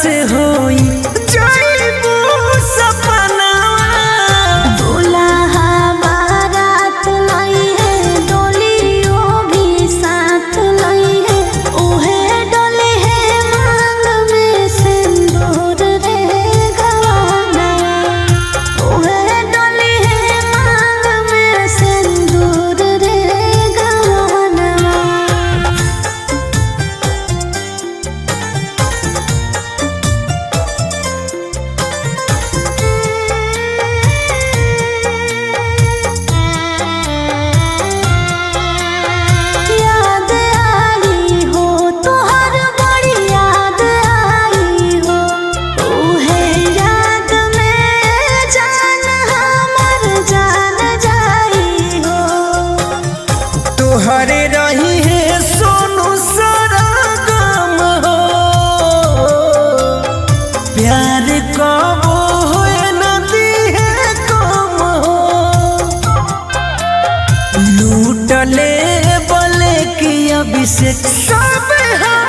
से होई जाइबू सपनावा। दुल्हा बारात लाई है डोलियो भी साथ लाई है, ओहे डोले है मांग में सिंदूर रे गवाना, ओहे डोले है मांग में सिंदूर रे गवाना। याद आई हो तोहर बड़ी याद आई हो, ओहे याद में जान हमर जान जाई हो। तोहरे रही है सोनू सारा गम हो, प्यार कबो होए नदी है कम हो। लूटले बले की अभिषेक सब